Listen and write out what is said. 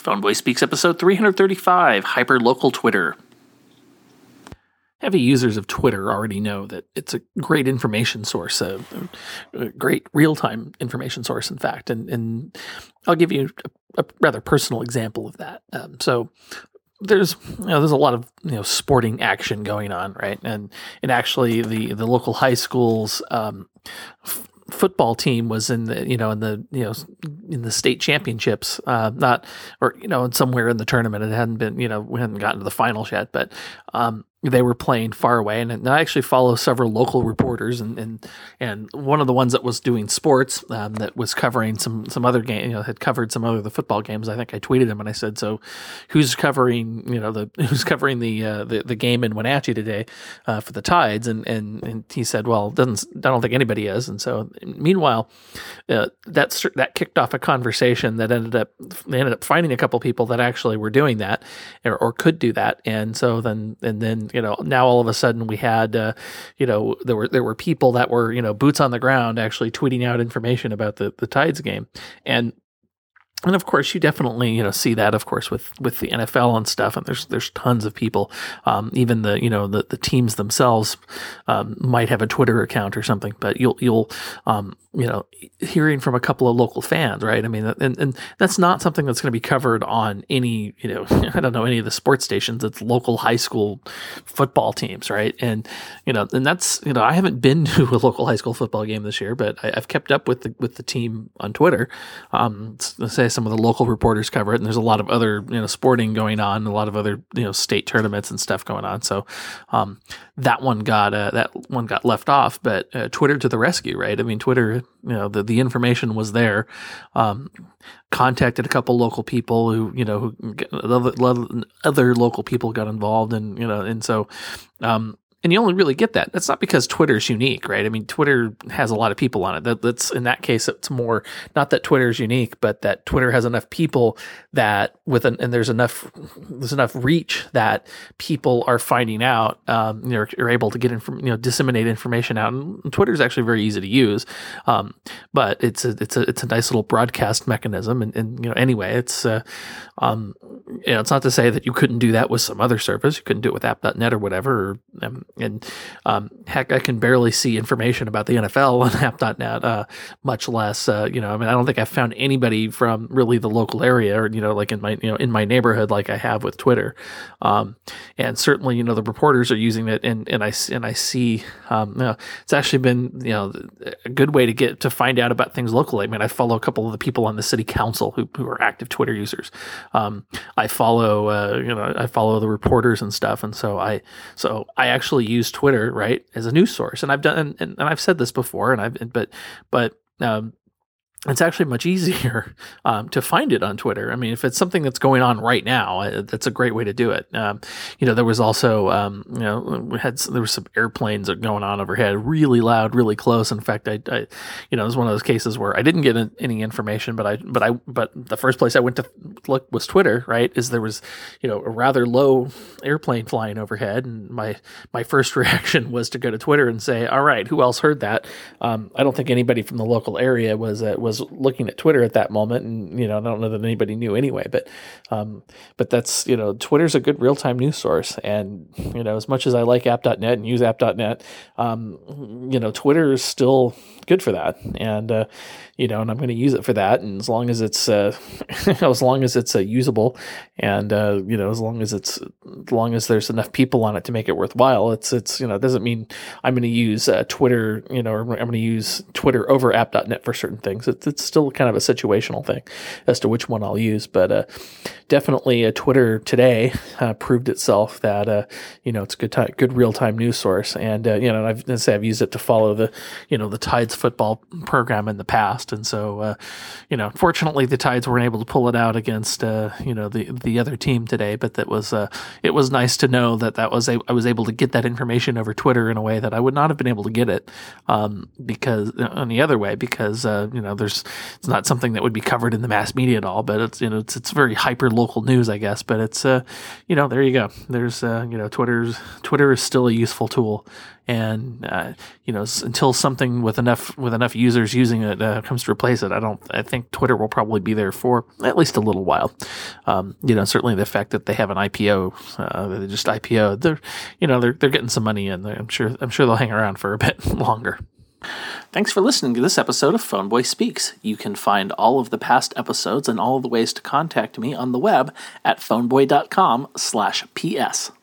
Phone Boy Speaks episode 335, Hyperlocal Twitter. Heavy users of Twitter already know that it's a great information source, a great real-time information source, in fact. And I'll give you a rather personal example of that. So there's a lot of sporting action going on, right? And actually the local high school's football team was in the state championships, somewhere in the tournament. It hadn't been, we hadn't gotten to the finals yet, but they were playing far away. And I actually follow several local reporters, and one of the ones that was doing sports, that was covering some other game, had covered some other the football games. I think I tweeted him and I said, "So, who's covering the game in Wenatchee today for the Tides?" And he said, "Well, I don't think anybody is." And so, meanwhile, that kicked off a conversation that they ended up finding a couple people that actually were doing that or could do that. And so then now all of a sudden we had there were people that were boots on the ground actually tweeting out information about the Tides game. And of course, you definitely see that, of course, with the NFL and stuff. And there's tons of people, even the teams themselves might have a Twitter account or something. But you'll hearing from a couple of local fans, right? I mean, and that's not something that's going to be covered on any any of the sports stations. It's local high school football teams, right? And and that's I haven't been to a local high school football game this year, but I've kept up with the team on Twitter. Let's say some of the local reporters cover it, and there's a lot of other sporting going on, a lot of other state tournaments and stuff going on. So that one got left off, but Twitter to the rescue, right? I mean, Twitter, the information was there. Contacted a couple local people who other local people got involved, and so. And you only really get that. That's not because Twitter's unique, right? I mean, Twitter has a lot of people on it. That's in that case, it's more not that Twitter's unique, but that Twitter has enough people that there's enough reach that people are finding out, are able to get disseminate information out. And Twitter's actually very easy to use, but it's a nice little broadcast mechanism. And anyway, it's it's not to say that you couldn't do that with some other service. You couldn't do it with app.net or whatever. Heck, I can barely see information about the NFL on app.net, much less, I don't think I've found anybody from really the local area or, like in my neighborhood, like I have with Twitter. And certainly, the reporters are using it and I see, it's actually been, a good way to find out about things locally. I mean, I follow a couple of the people on the city council who are active Twitter users. I follow the reporters and stuff. And so I actually use Twitter, right, as a news source. And I've done, and I've said this before, but it's actually much easier to find it on Twitter. I mean, if it's something that's going on right now, that's a great way to do it. There was also, there were some airplanes going on overhead, really loud, really close. In fact, it was one of those cases where I didn't get any information, but the first place I went to look was Twitter, right? There was, a rather low airplane flying overhead, and my first reaction was to go to Twitter and say, all right, who else heard that? I don't think anybody from the local area was looking at Twitter at that moment, and I don't know that anybody knew anyway. But that's Twitter's a good real time news source, and as much as I like app.net and use app.net, Twitter is still good for that, and and I'm going to use it for that, and as long as it's usable, and as long as there's enough people on it to make it worthwhile, it doesn't mean I'm going to use Twitter, or I'm going to use Twitter over app.net for certain things. It's still kind of a situational thing as to which one I'll use, but definitely Twitter today proved itself that it's a good real time news source, and I've used it to follow the Tides football program in the past, and so fortunately the Tides weren't able to pull it out against the other team today, but it was nice to know that I was able to get that information over Twitter in a way that I would not have been able to get it because it's not something that would be covered in the mass media at all, but it's very hyper local news, I guess. But it's there you go. There's Twitter is still a useful tool, and until something with enough users using it comes to replace it, I think Twitter will probably be there for at least a little while. Certainly the fact that they have an IPO, they just IPO'd, they're getting some money in. I'm sure they'll hang around for a bit longer. Thanks for listening to this episode of Phoneboy Speaks. You can find all of the past episodes and all of the ways to contact me on the web at phoneboy.com/ps.